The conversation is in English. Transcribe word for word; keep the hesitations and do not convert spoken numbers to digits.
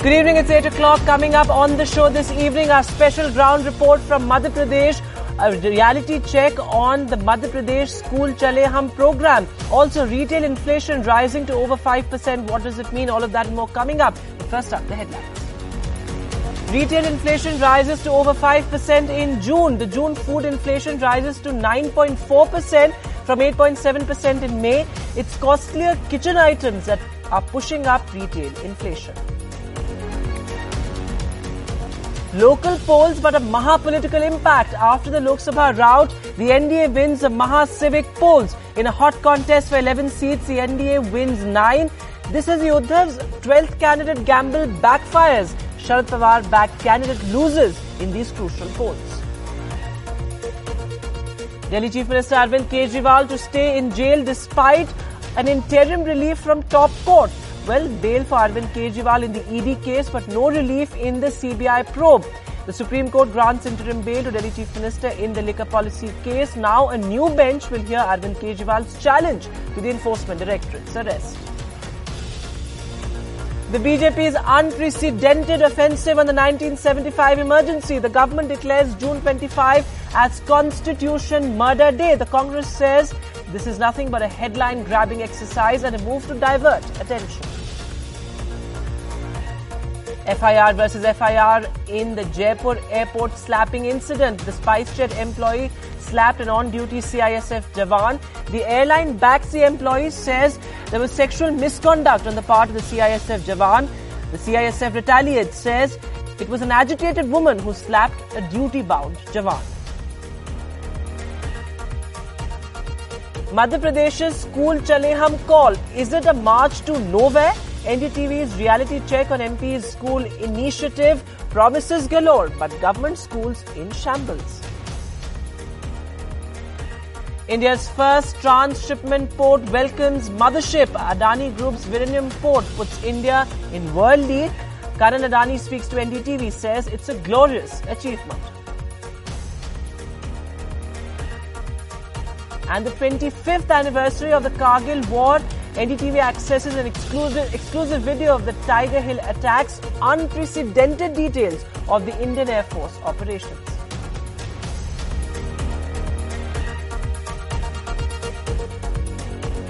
Good evening, it's eight o'clock. Coming up on the show this evening, our special ground report from Madhya Pradesh, a reality check on the Madhya Pradesh School Chale Hum program. Also, retail inflation rising to over five percent. What does it mean? All of that and more coming up. But first up, the headlines. Retail inflation rises to over five percent in June. The June food inflation rises to nine point four percent from eight point seven percent in May. It's costlier kitchen items that are pushing up retail inflation. Local polls, but a Maha-political impact. After the Lok Sabha rout, the N D A wins the Maha-civic polls. In a hot contest for eleven seats, the N D A wins nine. This is Uddhav's twelfth candidate gamble backfires. Sharad Pawar-backed candidate loses in these crucial polls. Delhi Chief Minister Arvind Kejriwal to stay in jail despite an interim relief from top court. Well, bail for Arvind Kejriwal in the E D case, but no relief in the C B I probe. The Supreme Court grants interim bail to Delhi Chief Minister in the liquor policy case. Now a new bench will hear Arvind Kejriwal's challenge to the Enforcement Directorate's arrest. The B J P's unprecedented offensive on the nineteen seventy-five emergency. The government declares June twenty-fifth as Constitution Murder Day. The Congress says this is nothing but a headline-grabbing exercise and a move to divert attention. F I R versus F I R in the Jaipur airport slapping incident. The SpiceJet employee slapped an on-duty C I S F Jawan. The airline backs the employee, says there was sexual misconduct on the part of the C I S F Jawan. The C I S F retaliates, says it was an agitated woman who slapped a duty-bound Jawan. Madhya Pradesh's School Chale Hum call. Is it a march to nowhere? N D T V's reality check on M P's school initiative promises galore, but government schools in shambles. India's first transshipment port welcomes mothership. Adani Group's Vizhinjam port puts India in world lead. Karan Adani speaks to N D T V, says it's a glorious achievement. And the twenty-fifth anniversary of the Kargil War, N D T V accesses an exclusive, exclusive video of the Tiger Hill attacks, unprecedented details of the Indian Air Force operations.